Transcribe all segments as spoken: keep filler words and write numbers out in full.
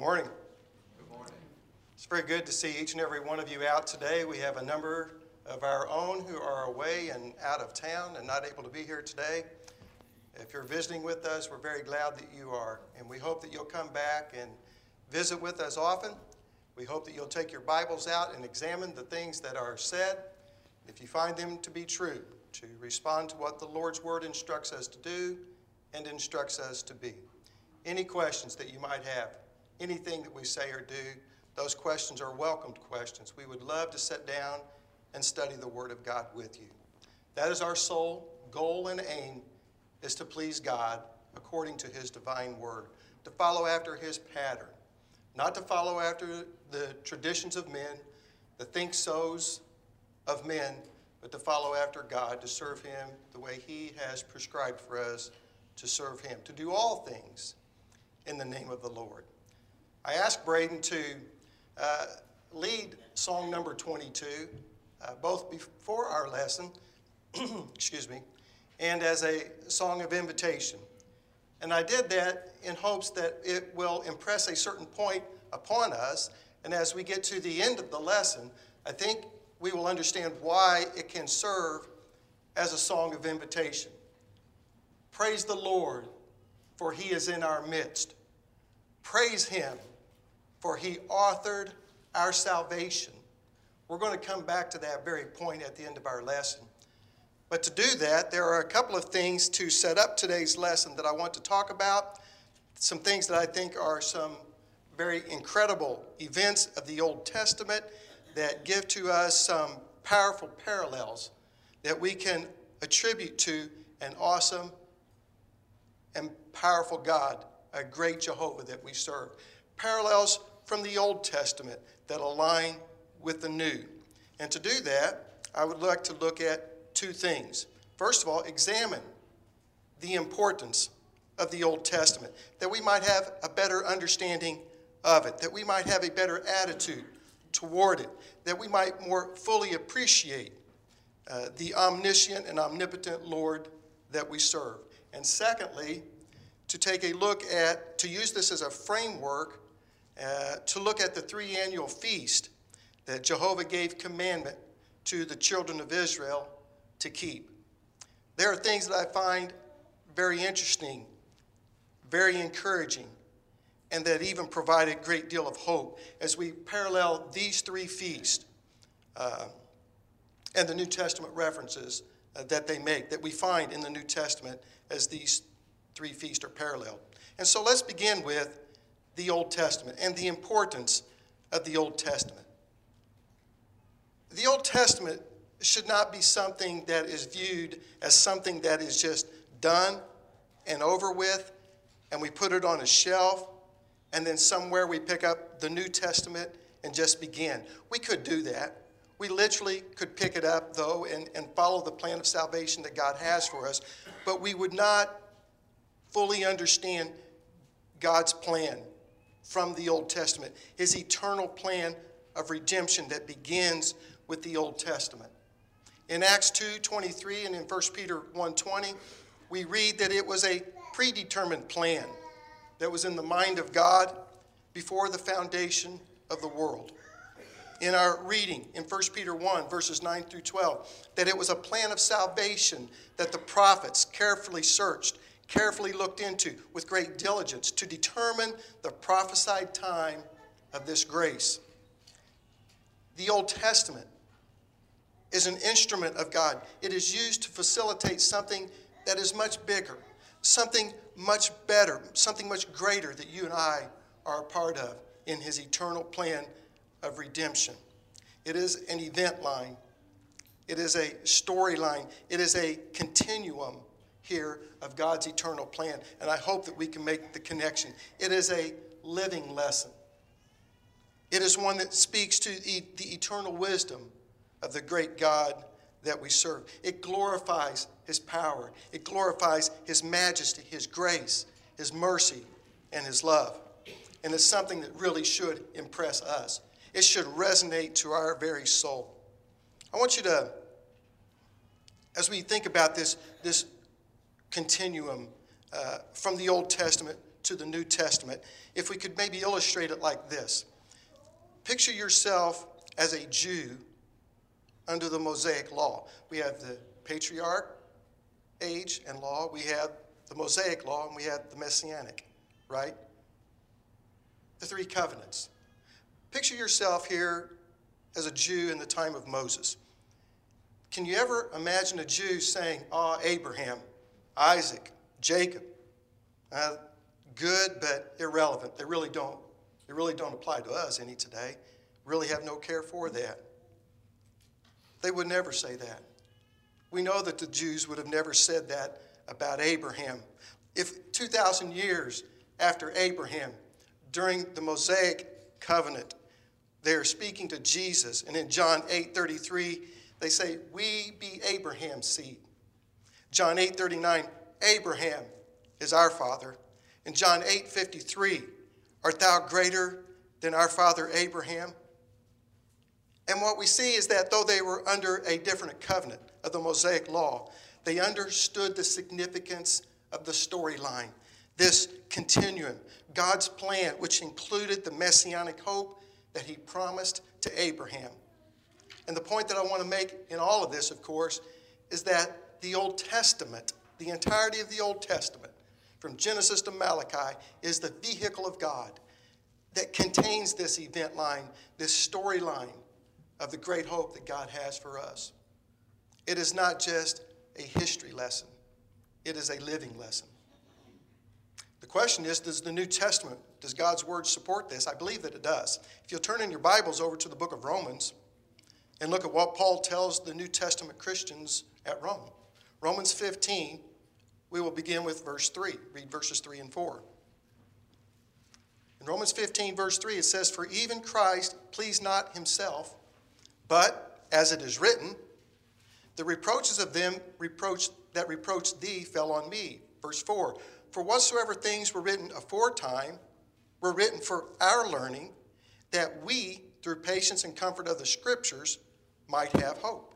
morning. Good morning. It's very good to see each and every one of you out today. We have a number of our own who are away and out of town and not able to be here today. If you're visiting with us, we're very glad that you are, and we hope that you'll come back and visit with us often. We hope that you'll take your Bibles out and examine the things that are said. If you find them to be true, to respond to what the Lord's Word instructs us to do and instructs us to be. Any questions that you might have, anything that we say or do, those questions are welcomed questions. We would love to sit down and study the Word of God with you. That is our sole goal and aim, is to please God according to His divine Word, to follow after His pattern, not to follow after the traditions of men, the think-sos of men, but to follow after God, to serve Him the way He has prescribed for us to serve Him, to do all things in the name of the Lord. I asked Braden to uh, lead song number twenty-two, uh, both before our lesson, excuse me, and as a song of invitation. And I did that in hopes that it will impress a certain point upon us, and as we get to the end of the lesson, I think we will understand why it can serve as a song of invitation. Praise the Lord, for He is in our midst. Praise Him, for He authored our salvation. We're going to come back to that very point at the end of our lesson. But to do that, there are a couple of things to set up today's lesson that I want to talk about. Some things that I think are some very incredible events of the Old Testament that give to us some powerful parallels that we can attribute to an awesome and powerful God, a great Jehovah that we serve. Parallels from the Old Testament that align with the New. And to do that, I would like to look at two things. First of all, examine the importance of the Old Testament, that we might have a better understanding of it, that we might have a better attitude toward it, that we might more fully appreciate uh, the omniscient and omnipotent Lord that we serve. And secondly, to take a look at, to use this as a framework, uh, to look at the three annual feast that Jehovah gave commandment to the children of Israel to keep. There are things that I find very interesting, very encouraging, and that even provide a great deal of hope as we parallel these three feasts uh, and the New Testament references uh, that they make, that we find in the New Testament as these three feasts are paralleled. And so let's begin with the Old Testament and the importance of the Old Testament. The Old Testament should not be something that is viewed as something that is just done and over with, and we put it on a shelf, and then somewhere we pick up the New Testament and just begin. We could do that. We literally could pick it up, though, and, and follow the plan of salvation that God has for us, but we would not fully understand God's plan from the Old Testament, His eternal plan of redemption that begins with the Old Testament. In Acts two twenty-three and in First Peter one twenty, we read that it was a predetermined plan that was in the mind of God before the foundation of the world. In our reading in First Peter one, verses nine through twelve, that it was a plan of salvation that the prophets carefully searched, carefully looked into with great diligence to determine the prophesied time of this grace. The Old Testament is an instrument of God. It is used to facilitate something that is much bigger, something much better, something much greater that you and I are a part of in His eternal plan of redemption. It is an event line. It is a storyline. It is a continuum here of God's eternal plan, and I hope that we can make the connection. It is a living lesson. It is one that speaks to the eternal wisdom of the great God that we serve. It glorifies His power. It glorifies His majesty, His grace, His mercy, and His love. And it's something that really should impress us. It should resonate to our very soul. I want you to, as we think about this, this continuum uh, from the Old Testament to to the New Testament, if we could maybe illustrate it like this. Picture yourself as a Jew under the Mosaic law. We have the patriarch age and law, we have the Mosaic law, and we have the Messianic, right? The three covenants. Picture yourself here as a Jew in the time of Moses. Can you ever imagine a Jew saying, oh, Abraham, Isaac, Jacob, uh, good but irrelevant. They really don't, they really don't apply to us any today. Really have no care for that. They would never say that. We know that the Jews would have never said that about Abraham. If two thousand years after Abraham, during the Mosaic covenant, they are speaking to Jesus, and in John eight thirty-three, they say, we be Abraham's seed. John eight thirty-nine, Abraham is our father. In John eight fifty-three, art thou greater than our father Abraham? And what we see is that though they were under a different covenant of the Mosaic law, they understood the significance of the storyline, this continuum, God's plan, which included the messianic hope that he promised to Abraham. And the point that I want to make in all of this, of course, is that the Old Testament, the entirety of the Old Testament, from Genesis to Malachi, is the vehicle of God that contains this event line, this storyline of the great hope that God has for us. It is not just a history lesson. It is a living lesson. The question is, does the New Testament, does God's word support this? I believe that it does. If you'll turn in your Bibles over to the book of Romans and look at what Paul tells the New Testament Christians at Rome. Romans fifteen, we will begin with verse three. Read verses three and four. In Romans fifteen, verse three, it says, for even Christ pleased not himself, but, as it is written, the reproaches of them reproach, that reproached thee fell on me. Verse four, for whatsoever things were written aforetime were written for our learning, that we, through patience and comfort of the Scriptures, might have hope.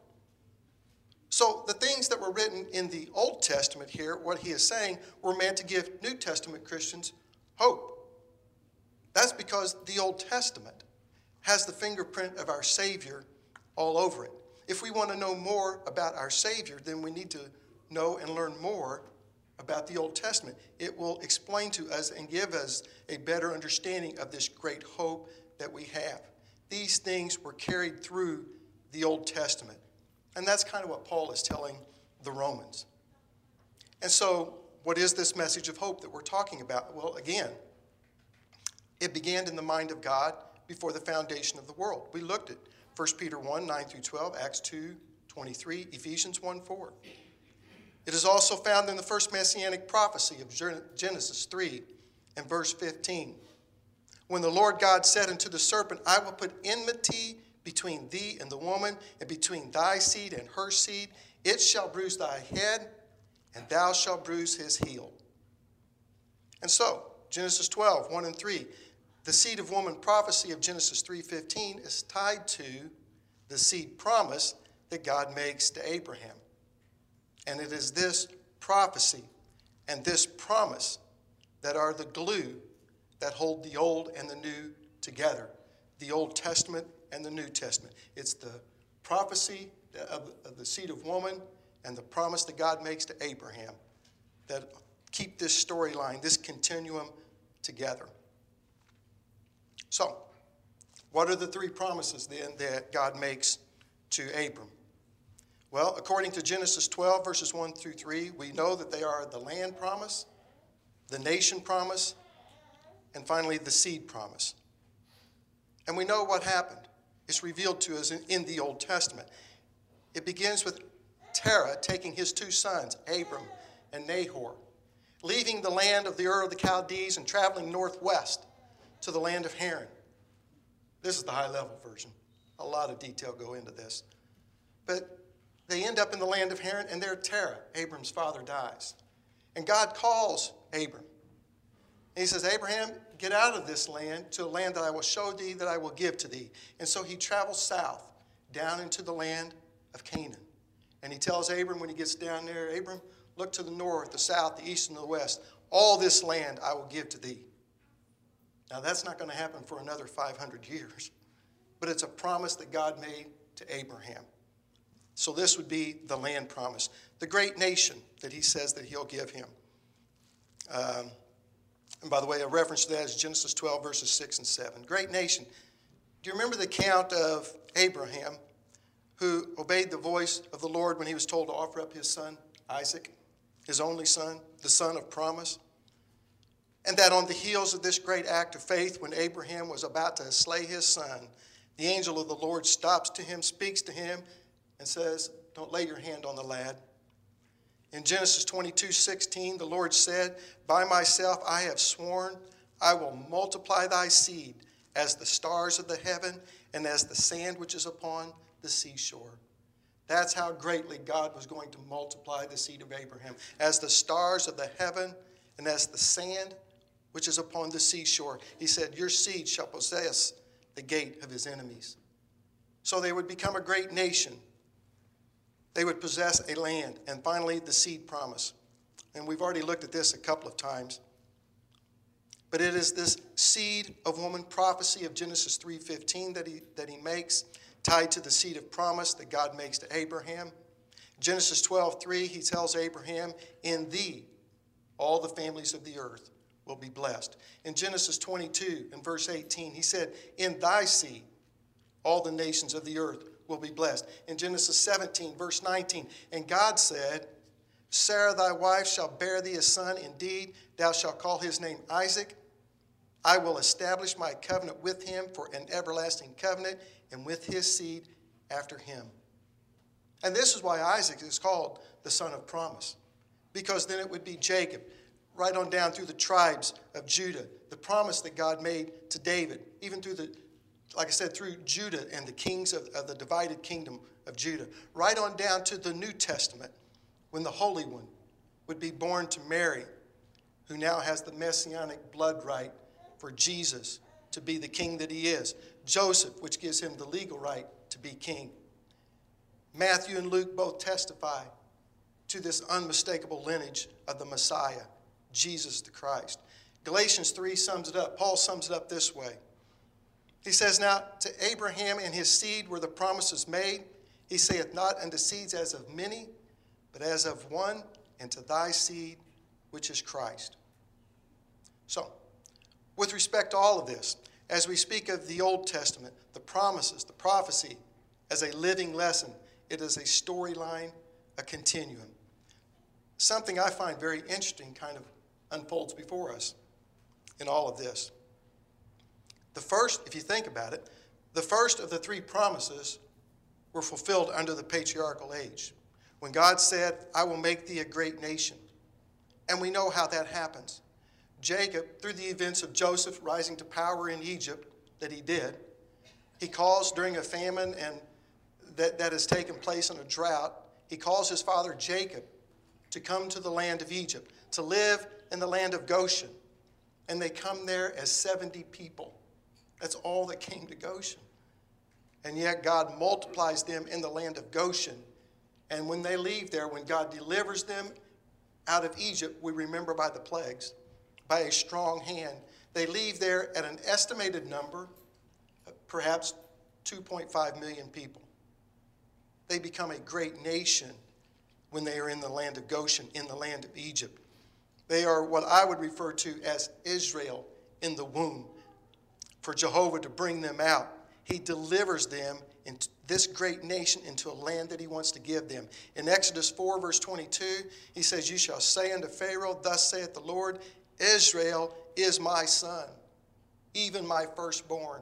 So the things that were written in the Old Testament here, what he is saying, were meant to give New Testament Christians hope. That's because the Old Testament has the fingerprint of our Savior all over it. If we want to know more about our Savior, then we need to know and learn more about the Old Testament. It will explain to us and give us a better understanding of this great hope that we have. These things were carried through the Old Testament. And that's kind of what Paul is telling the Romans. And so, what is this message of hope that we're talking about? Well, again, it began in the mind of God before the foundation of the world. We looked at First Peter one, nine through twelve, Acts two, twenty-three, Ephesians one, four. It is also found in the first messianic prophecy of Genesis three and verse fifteen. When the Lord God said unto the serpent, I will put enmity between thee and the woman, and between thy seed and her seed. It shall bruise thy head, and thou shalt bruise his heel. And so, Genesis twelve, one and three, the seed of woman prophecy of Genesis three fifteen is tied to the seed promise that God makes to Abraham. And it is this prophecy and this promise that are the glue that hold the Old and the New together, the Old Testament and the New Testament. It's the prophecy of, of the seed of woman and the promise that God makes to Abraham that keep this storyline, this continuum together. So, what are the three promises then that God makes to Abram? Well, according to Genesis twelve, verses one through three, we know that they are the land promise, the nation promise, and finally the seed promise. And we know what happened. It's revealed to us in, in the Old Testament. It begins with Terah taking his two sons, Abram and Nahor, leaving the land of the Ur of the Chaldees and traveling northwest to the land of Haran. This is the high-level version. A lot of detail go into this. But they end up in the land of Haran, and there Terah, Abram's father, dies. And God calls Abram. And he says, Abraham, get out of this land to a land that I will show thee, that I will give to thee. And so he travels south, down into the land of Canaan. And he tells Abram when he gets down there, Abram, look to the north, the south, the east, and the west. all this land I will give to thee. Now that's not going to happen for another five hundred years, but it's a promise that God made to Abraham. So this would be the land promise, the great nation that he says that he'll give him. Um, and by the way, a reference to that is Genesis twelve, verses six and seven. Great nation. Do you remember the account of Abraham, who obeyed the voice of the Lord when he was told to offer up his son, Isaac, his only son, the son of promise? And that on the heels of this great act of faith, when Abraham was about to slay his son, the angel of the Lord stops to him, speaks to him, and says, don't lay your hand on the lad. In Genesis twenty-two sixteen, the Lord said, by myself I have sworn, I will multiply thy seed as the stars of the heaven and as the sand which is upon the seashore. That's how greatly God was going to multiply the seed of Abraham, as the stars of the heaven and as the sand which is upon the seashore. He said, your seed shall possess the gate of his enemies. So they would become a great nation. They would possess a land. And finally, the seed promise. And we've already looked at this a couple of times. But it is this seed of woman prophecy of Genesis three fifteen that he, that he makes, tied to the seed of promise that God makes to Abraham. Genesis twelve three, he tells Abraham, in thee all the families of the earth will be blessed. In Genesis twenty-two and verse eighteen, he said, in thy seed all the nations of the earth will be blessed. In Genesis seventeen, verse nineteen, and God said, Sarah thy wife shall bear thee a son. Indeed, thou shalt call his name Isaac. I will establish my covenant with him for an everlasting covenant, and with his seed after him. And this is why Isaac is called the son of promise, because then it would be Jacob, right on down through the tribes of Judah, the promise that God made to David, even through the, like I said, through Judah and the kings of, of the divided kingdom of Judah, right on down to the New Testament, when the Holy One would be born to Mary, who now has the messianic blood right for Jesus to be the king that he is. Joseph, which gives him the legal right to be king. Matthew and Luke both testify to this unmistakable lineage of the Messiah, Jesus the Christ. Galatians three sums it up. Paul sums it up this way. He says, now to Abraham and his seed were the promises made. He saith not unto seeds as of many, but as of one, and to thy seed, which is Christ. So, with respect to all of this, as we speak of the Old Testament, the promises, the prophecy, as a living lesson, it is a storyline, a continuum. Something I find very interesting kind of unfolds before us in all of this. The first, if you think about it, the first of the three promises were fulfilled under the patriarchal age, when God said, I will make thee a great nation. And we know how that happens. Jacob, through the events of Joseph rising to power in Egypt, that he did, he calls during a famine and that, that has taken place in a drought, he calls his father Jacob to come to the land of Egypt, to live in the land of Goshen. And they come there as seventy people. That's all that came to Goshen. And yet God multiplies them in the land of Goshen. And when they leave there, when God delivers them out of Egypt, we remember by the plagues, by a strong hand, they leave there at an estimated number, perhaps two point five million people. They become a great nation when they are in the land of Goshen, in the land of Egypt. They are what I would refer to as Israel in the womb, for Jehovah to bring them out. He delivers them into this great nation into a land that he wants to give them. In Exodus four, verse twenty-two, he says, you shall say unto Pharaoh, thus saith the Lord, Israel is my son, even my firstborn.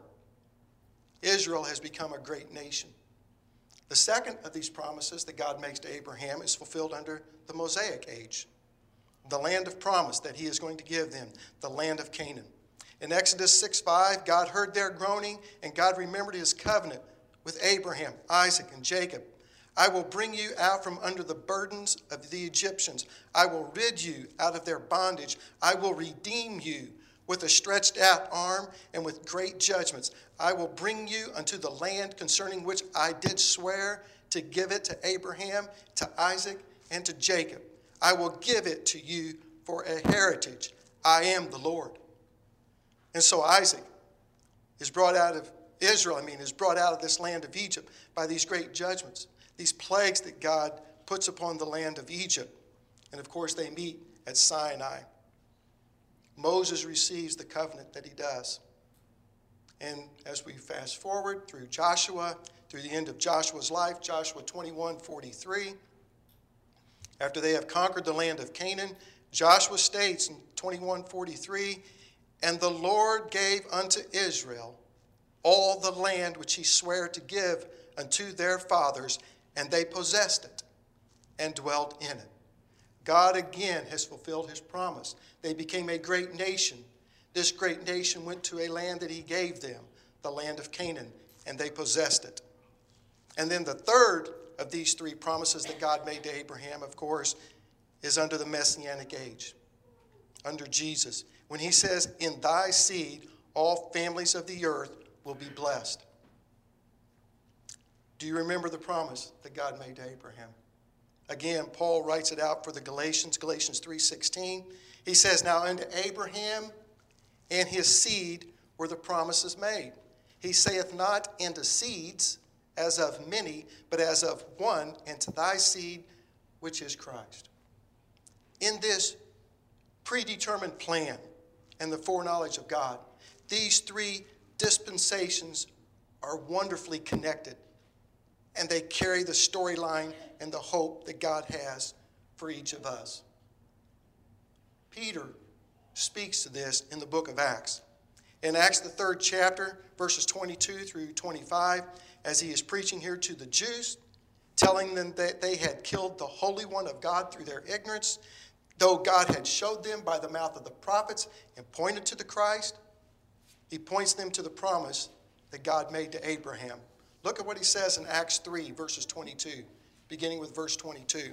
Israel has become a great nation. The second of these promises that God makes to Abraham is fulfilled under the Mosaic age, the land of promise that he is going to give them, the land of Canaan. In Exodus six five, God heard their groaning, and God remembered his covenant with Abraham, Isaac, and Jacob. I will bring you out from under the burdens of the Egyptians. I will rid you out of their bondage. I will redeem you with a stretched out arm and with great judgments. I will bring you unto the land concerning which I did swear to give it to Abraham, to Isaac, and to Jacob. I will give it to you for a heritage. I am the Lord. And so Isaac is brought out of Israel, I mean, is brought out of this land of Egypt by these great judgments, these plagues that God puts upon the land of Egypt. And of course, they meet at Sinai. Moses receives the covenant that he does. And as we fast forward through Joshua, through the end of Joshua's life, Joshua twenty-one forty-three, after they have conquered the land of Canaan, Joshua states in twenty-one forty-three, and the Lord gave unto Israel all the land which he sware to give unto their fathers, and they possessed it and dwelt in it. God again has fulfilled his promise. They became a great nation. This great nation went to a land that he gave them, the land of Canaan, and they possessed it. And then the third of these three promises that God made to Abraham, of course, is under the Messianic age, under Jesus, when he says, in thy seed all families of the earth will be blessed. Do you remember the promise that God made to Abraham? Again, Paul writes it out for the Galatians, Galatians three sixteen. He says, now unto Abraham and his seed were the promises made. He saith not into seeds, as of many, but as of one, and to thy seed, which is Christ. In this predetermined plan and the foreknowledge of God, these three dispensations are wonderfully connected, and they carry the storyline and the hope that God has for each of us. Peter speaks to this in the book of Acts. In Acts, the third chapter, verses twenty-two through twenty-five, as he is preaching here to the Jews, telling them that they had killed the Holy One of God through their ignorance, though God had showed them by the mouth of the prophets and pointed to the Christ, he points them to the promise that God made to Abraham. Look at what he says in Acts three, verses twenty-two, beginning with verse twenty-two.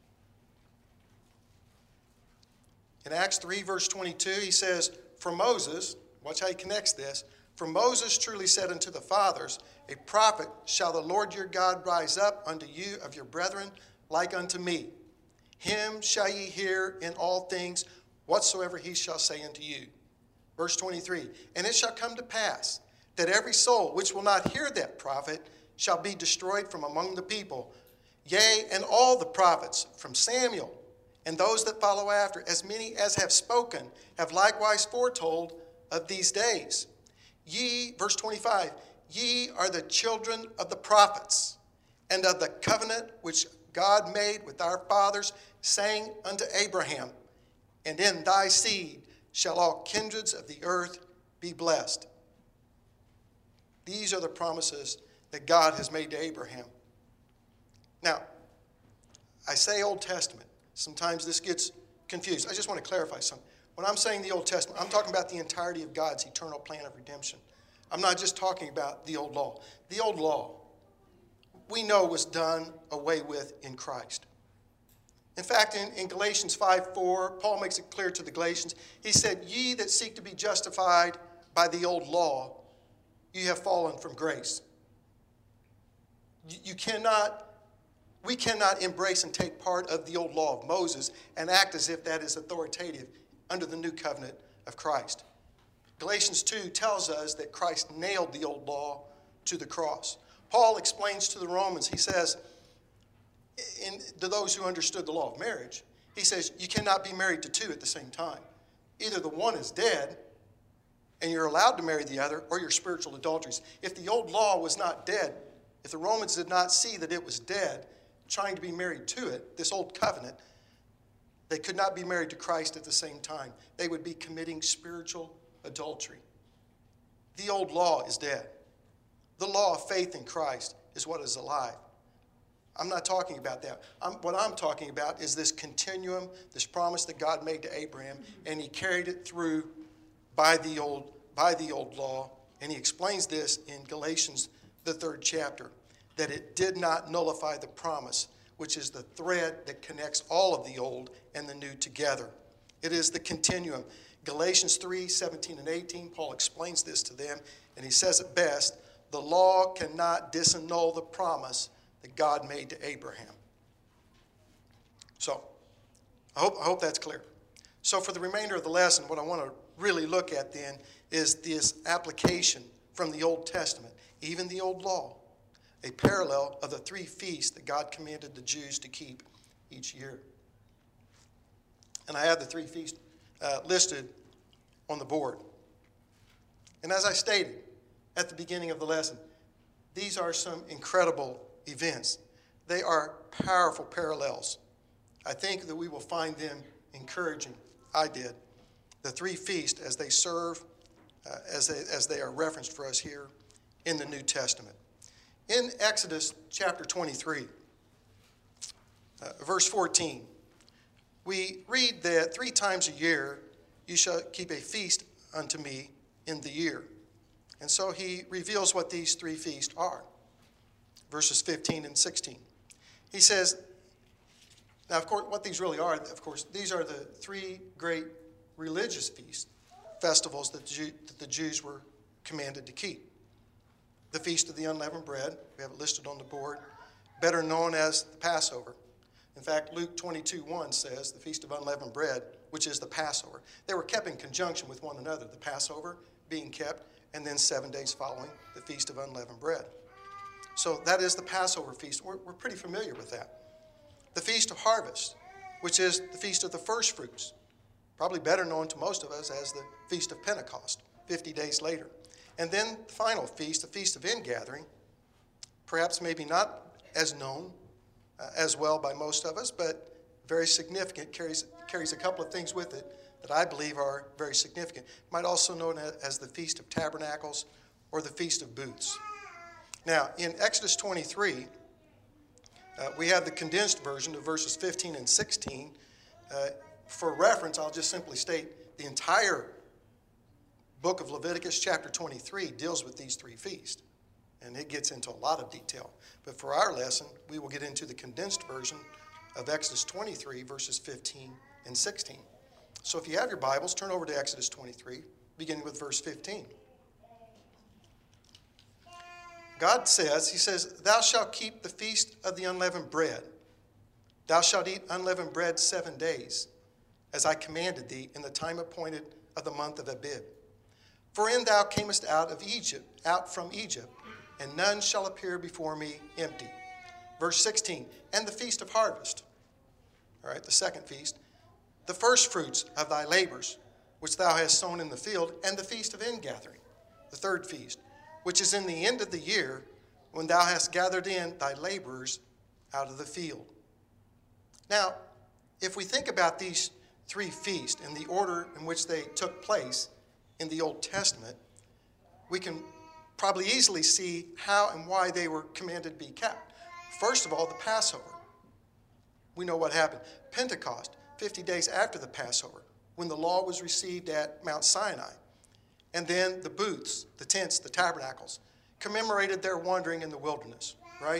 In Acts three, verse twenty-two, he says, for Moses, watch how he connects this, for Moses truly said unto the fathers, a prophet shall the Lord your God rise up unto you of your brethren, like unto me. Him shall ye hear in all things whatsoever he shall say unto you. Verse twenty-three, and it shall come to pass that every soul which will not hear that prophet shall be destroyed from among the people. Yea, and all the prophets from Samuel and those that follow after, as many as have spoken, have likewise foretold of these days. Ye, verse twenty-five, ye are the children of the prophets, and of the covenant which God made with our fathers, saying unto Abraham, and in thy seed shall all kindreds of the earth be blessed. These are the promises that God has made to Abraham. Now, I say Old Testament. Sometimes this gets confused. I just want to clarify something. When I'm saying the Old Testament, I'm talking about the entirety of God's eternal plan of redemption. I'm not just talking about the old law. The old law, we know, was done away with in Christ. In fact, in, in Galatians five four, Paul makes it clear to the Galatians. He said, ye that seek to be justified by the old law, you have fallen from grace. You, you cannot, we cannot embrace and take part of the old law of Moses and act as if that is authoritative under the new covenant of Christ. Galatians two tells us that Christ nailed the old law to the cross. Paul explains to the Romans, he says, in, to those who understood the law of marriage, he says, you cannot be married to two at the same time. Either the one is dead, and you're allowed to marry the other, or you're spiritual adulteries. If the old law was not dead, if the Romans did not see that it was dead, trying to be married to it, this old covenant, they could not be married to Christ at the same time. They would be committing spiritual adultery. The old law is dead. The law of faith in Christ is what is alive. I'm not talking about that. I'm, what I'm talking about is this continuum, this promise that God made to Abraham, and he carried it through by the old, by the old law. And he explains this in Galatians, the third chapter, that it did not nullify the promise, which is the thread that connects all of the old and the new together. It is the continuum. Galatians three, seventeen and eighteen, Paul explains this to them, and he says it best, the law cannot disannul the promise that God made to Abraham. So, I hope, I hope that's clear. So for the remainder of the lesson, what I want to really look at then is this application from the Old Testament, even the Old Law, a parallel of the three feasts that God commanded the Jews to keep each year. And I have the three feasts uh, listed on the board. And as I stated at the beginning of the lesson, these are some incredible events. They are powerful parallels. I think that we will find them encouraging. I did. The three feasts as they serve, uh, as, they, as they are referenced for us here in the New Testament. In Exodus chapter twenty-three, uh, verse fourteen, we read that three times a year you shall keep a feast unto me in the year. And so he reveals what these three feasts are. Verses fifteen and sixteen. He says, now, of course, what these really are, of course, these are the three great religious feasts, festivals that the, Jew, that the Jews were commanded to keep. The Feast of the Unleavened Bread, we have it listed on the board, better known as the Passover. In fact, Luke twenty-two one says the Feast of Unleavened Bread, which is the Passover. They were kept in conjunction with one another, the Passover being kept, and then seven days following, the Feast of Unleavened Bread. So that is the Passover feast. We're, we're pretty familiar with that. The Feast of Harvest, which is the Feast of the First Fruits, probably better known to most of us as the Feast of Pentecost, fifty days later. And then the final feast, the Feast of Ingathering, perhaps maybe not as known uh, as well by most of us, but very significant, carries, carries a couple of things with it that I believe are very significant. Might also known as the Feast of Tabernacles or the Feast of Booths. Now, in Exodus twenty-three, uh, we have the condensed version of verses fifteen and sixteen. Uh, for reference, I'll just simply state the entire book of Leviticus, chapter twenty-three, deals with these three feasts. And it gets into a lot of detail. But for our lesson, we will get into the condensed version of Exodus twenty-three, verses fifteen and sixteen. So if you have your Bibles, turn over to Exodus twenty-three, beginning with verse fifteen. God says, he says, thou shalt keep the feast of the unleavened bread. Thou shalt eat unleavened bread seven days, as I commanded thee in the time appointed of the month of Abib. For in thou camest out of Egypt, out from Egypt, and none shall appear before me empty. Verse sixteen, and the feast of harvest. All right, the second feast. The first fruits of thy labors, which thou hast sown in the field, and the feast of ingathering, the third feast, which is in the end of the year, when thou hast gathered in thy laborers out of the field. Now, if we think about these three feasts in the order in which they took place in the Old Testament, we can probably easily see how and why they were commanded to be kept. First of all, the Passover. We know what happened. Pentecost, fifty days after the Passover, when the law was received at Mount Sinai. And then the booths, the tents, the tabernacles, commemorated their wandering in the wilderness, right?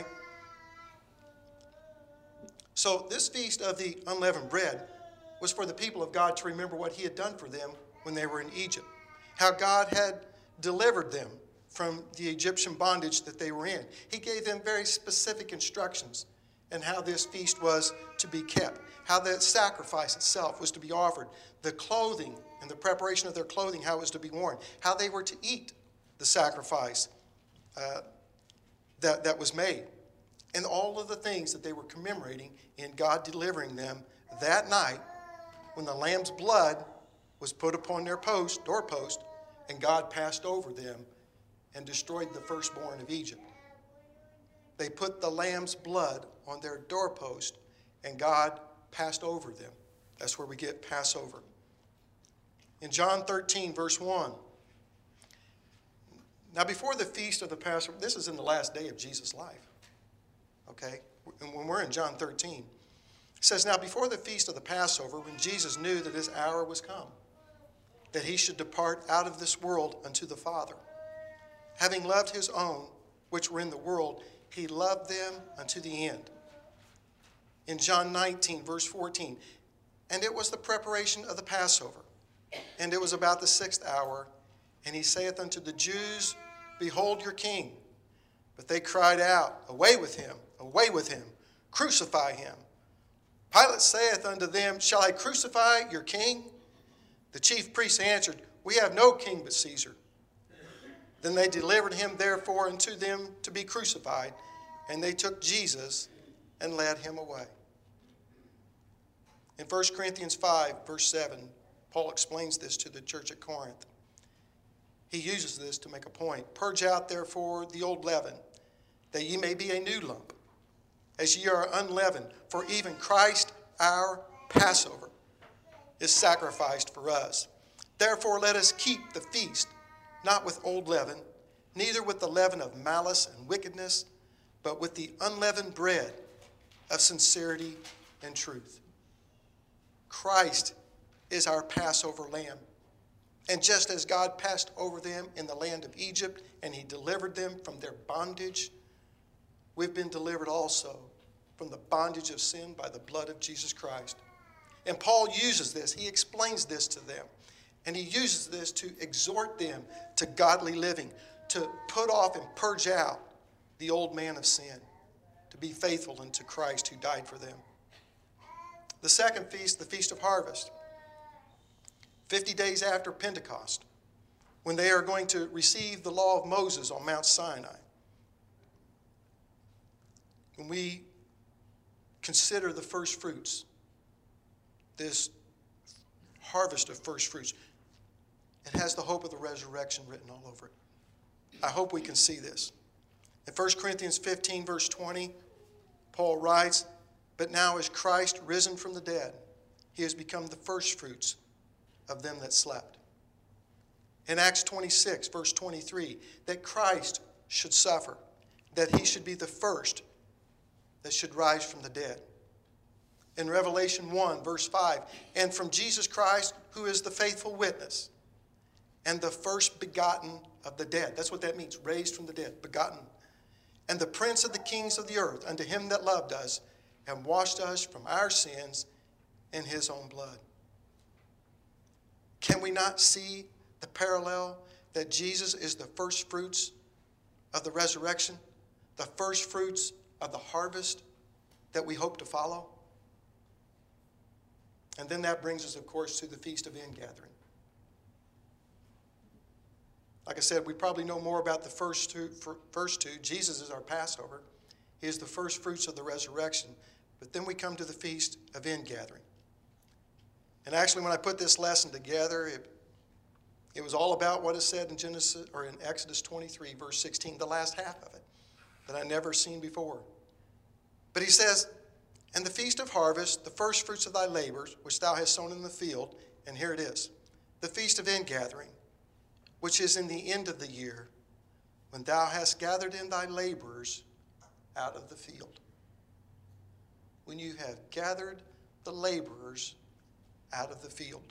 So this feast of the unleavened bread was for the people of God to remember what he had done for them when they were in Egypt, how God had delivered them from the Egyptian bondage that they were in. He gave them very specific instructions on how this feast was to be kept, how the sacrifice itself was to be offered, the clothing and the preparation of their clothing, how it was to be worn, how they were to eat the sacrifice uh, that, that was made, and all of the things that they were commemorating in God delivering them that night when the lamb's blood was put upon their post, doorpost, and God passed over them and destroyed the firstborn of Egypt. They put the lamb's blood on their doorpost, and God passed over them. That's where we get Passover. In John thirteen, verse one, now before the feast of the Passover, this is in the last day of Jesus' life, okay? And when we're in John thirteen, it says, now before the feast of the Passover, when Jesus knew that his hour was come, that he should depart out of this world unto the Father, having loved his own which were in the world, he loved them unto the end. In John nineteen, verse fourteen, and it was the preparation of the Passover, and it was about the sixth hour, and he saith unto the Jews, behold your king. But they cried out, away with him, away with him, crucify him. Pilate saith unto them, shall I crucify your king? The chief priests answered, "We have no king but Caesar." Then they delivered him therefore unto them to be crucified, and they took Jesus and led him away. In First Corinthians five, verse seven, Paul explains this to the church at Corinth. He uses this to make a point. "Purge out therefore the old leaven, that ye may be a new lump, as ye are unleavened. For even Christ our Passover is sacrificed for us. Therefore let us keep the feast, not with old leaven, neither with the leaven of malice and wickedness, but with the unleavened bread of sincerity and truth." Christ is our Passover lamb. And just as God passed over them in the land of Egypt and he delivered them from their bondage, we've been delivered also from the bondage of sin by the blood of Jesus Christ. And Paul uses this, he explains this to them. And he uses this to exhort them to godly living, to put off and purge out the old man of sin, to be faithful unto Christ who died for them. The second feast, the Feast of Harvest, fifty days after Pentecost, when they are going to receive the law of Moses on Mount Sinai. When we consider the first fruits, this harvest of first fruits, it has the hope of the resurrection written all over it. I hope we can see this. In First Corinthians fifteen, verse twenty, Paul writes, "But now is Christ risen from the dead. He has become the first fruits of them that slept." In Acts twenty-six, verse twenty-three, that Christ should suffer, that he should be the first that should rise from the dead. In Revelation one, verse five, "And from Jesus Christ, who is the faithful witness, and the first begotten of the dead." That's what that means, raised from the dead, begotten. "And the prince of the kings of the earth, unto him that loved us, and washed us from our sins in his own blood." Can we not see the parallel that Jesus is the first fruits of the resurrection, the first fruits of the harvest that we hope to follow? And then that brings us, of course, to the Feast of Ingathering. Like I said, we probably know more about the first two. First two. Jesus is our Passover. He is the first fruits of the resurrection. But then we come to the Feast of Ingathering. And actually, when I put this lesson together, it, it was all about what is said in Genesis or in Exodus twenty-three, verse sixteen, the last half of it, that I never seen before. But he says, "And the feast of harvest, the first fruits of thy labors, which thou hast sown in the field," and here it is, "the feast of ingathering, which is in the end of the year, when thou hast gathered in thy laborers out of the field." When you have gathered the laborers out of the field.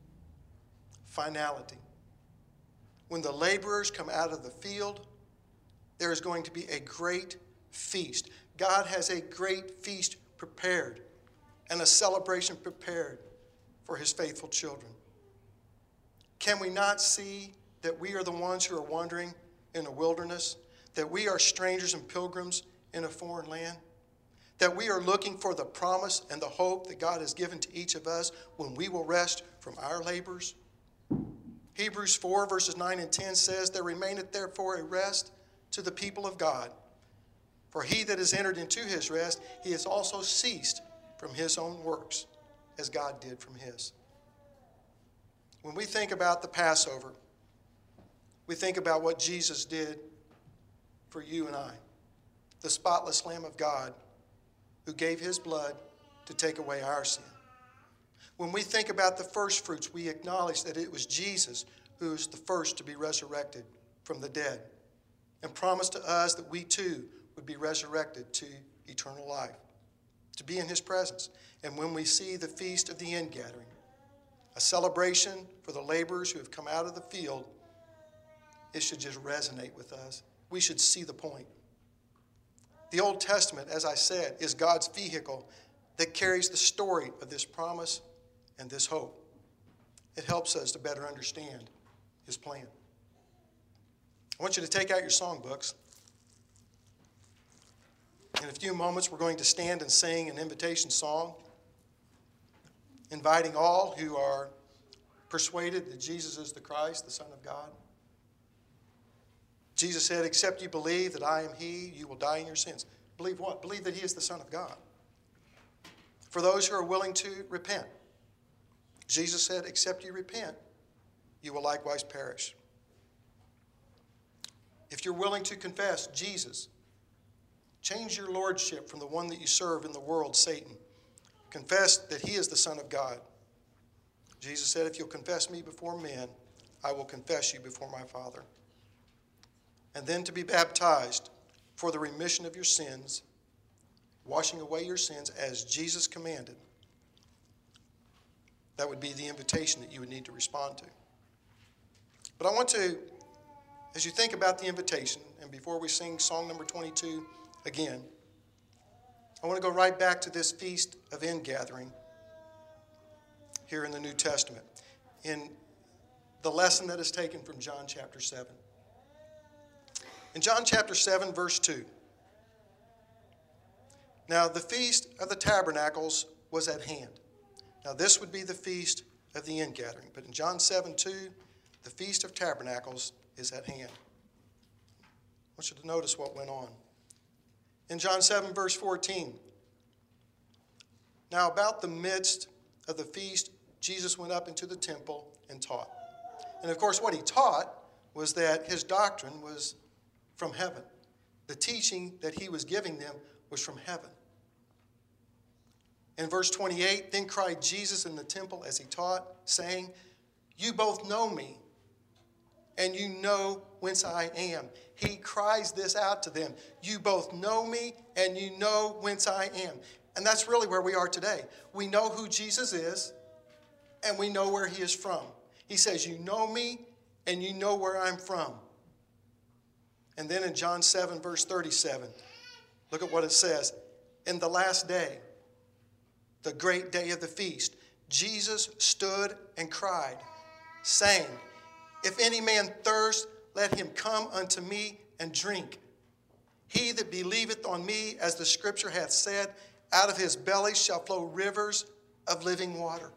Finality. When the laborers come out of the field, there is going to be a great feast. God has a great feast prepared and a celebration prepared for his faithful children. Can we not see that we are the ones who are wandering in a wilderness, that we are strangers and pilgrims in a foreign land, that we are looking for the promise and the hope that God has given to each of us when we will rest from our labors? Hebrews four, verses nine and ten says, "There remaineth therefore a rest to the people of God. For he that is entered into his rest, he has also ceased from his own works, as God did from his." When we think about the Passover, we think about what Jesus did for you and I, the spotless Lamb of God who gave his blood to take away our sin. When we think about the first fruits, we acknowledge that it was Jesus who was the first to be resurrected from the dead and promised to us that we too would be resurrected to eternal life, to be in his presence. And when we see the Feast of the Ingathering, a celebration for the laborers who have come out of the field, it should just resonate with us. We should see the point. The Old Testament, as I said, is God's vehicle that carries the story of this promise and this hope. It helps us to better understand his plan. I want you to take out your songbooks. In a few moments, we're going to stand and sing an invitation song, inviting all who are persuaded that Jesus is the Christ, the Son of God? Jesus said, except you believe that I am he, you will die in your sins. Believe what? Believe that he is the Son of God. For those who are willing to repent. Jesus said, except you repent, you will likewise perish. If you're willing to confess Jesus, change your lordship from the one that you serve in the world, Satan. Confess that he is the Son of God. Jesus said, if you'll confess me before men, I will confess you before my Father. And then to be baptized for the remission of your sins, washing away your sins as Jesus commanded. That would be the invitation that you would need to respond to. But I want to, as you think about the invitation, and before we sing song number twenty-two again, I want to go right back to this Feast of Ingathering here in the New Testament, in the lesson that is taken from John chapter seven. In John chapter seven, verse two, now the Feast of the Tabernacles was at hand. Now this would be the Feast of the Ingathering, but in John seven two, the Feast of Tabernacles is at hand. I want you to notice what went on. In John seven, verse fourteen, now about the midst of the feast, Jesus went up into the temple and taught. And of course, what he taught was that his doctrine was from heaven. The teaching that he was giving them was from heaven. In verse twenty-eight, then cried Jesus in the temple as he taught, saying, you both know me, and you know whence I am. He cries this out to them. You both know me, and you know whence I am. And that's really where we are today. We know who Jesus is, and we know where he is from. He says, you know me, and you know where I'm from. And then in John seven, verse thirty-seven, look at what it says. In the last day, the great day of the feast, Jesus stood and cried, saying, if any man thirst, let him come unto me and drink. He that believeth on me, as the scripture hath said, out of his belly shall flow rivers of living water.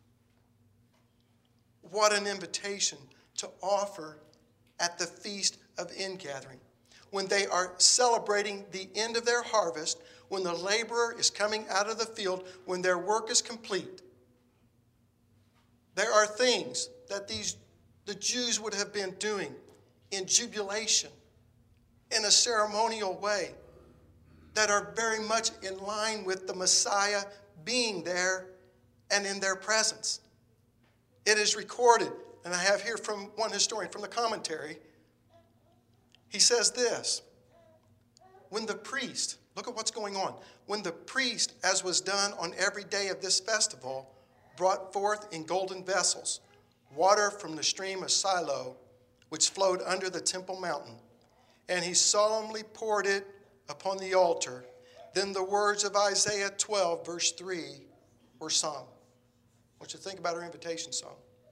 What an invitation to offer at the Feast of Ingathering, when they are celebrating the end of their harvest, when the laborer is coming out of the field, when their work is complete. There are things that these the Jews would have been doing in jubilation, in a ceremonial way, that are very much in line with the Messiah being there and in their presence. It is recorded, and I have here from one historian, from the commentary, he says this, when the priest, look at what's going on, when the priest, as was done on every day of this festival, brought forth in golden vessels water from the stream of Siloam, which flowed under the temple mountain, and he solemnly poured it upon the altar, then the words of Isaiah twelve, verse three, were sung. I want you to think about our invitation song.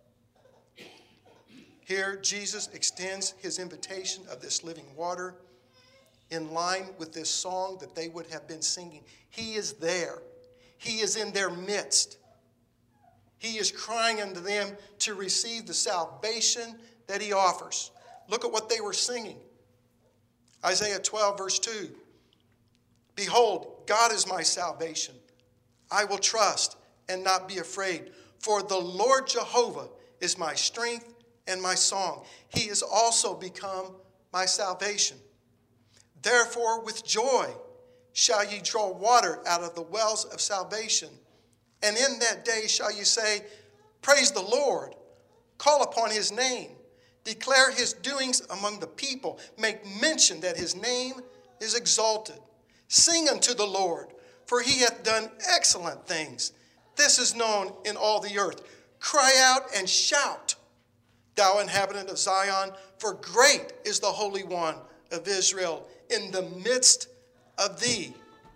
Here, Jesus extends his invitation of this living water in line with this song that they would have been singing. He is there. He is in their midst. He is crying unto them to receive the salvation that he offers. Look at what they were singing. Isaiah twelve, verse two. Behold, God is my salvation. I will trust and not be afraid. For the Lord Jehovah is my strength and my song. He is also become my salvation. Therefore, with joy shall ye draw water out of the wells of salvation. And in that day shall ye say, praise the Lord. Call upon his name. Declare his doings among the people. Make mention that his name is exalted. Sing unto the Lord, for he hath done excellent things. This is known in all the earth. Cry out and shout, thou inhabitant of Zion, for great is the Holy One of Israel in the midst of thee.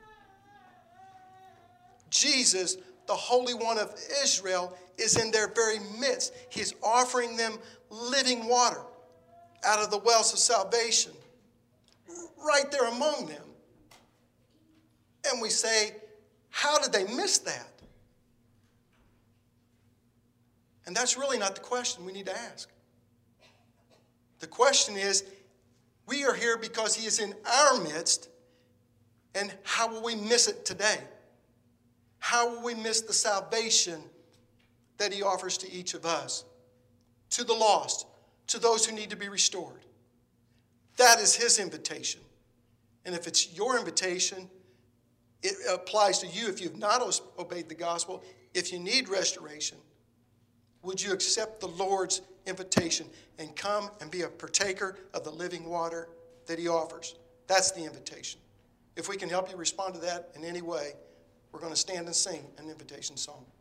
Jesus, the Holy One of Israel, is in their very midst. He is offering them living water out of the wells of salvation, right there among them. And we say, how did they miss that? And that's really not the question we need to ask. The question is, we are here because he is in our midst, and how will we miss it today? How will we miss the salvation that he offers to each of us, to the lost, to those who need to be restored? That is his invitation. And if it's your invitation, it applies to you if you've not obeyed the gospel. If you need restoration, would you accept the Lord's invitation and come and be a partaker of the living water that he offers? That's the invitation. If we can help you respond to that in any way, we're going to stand and sing an invitation song.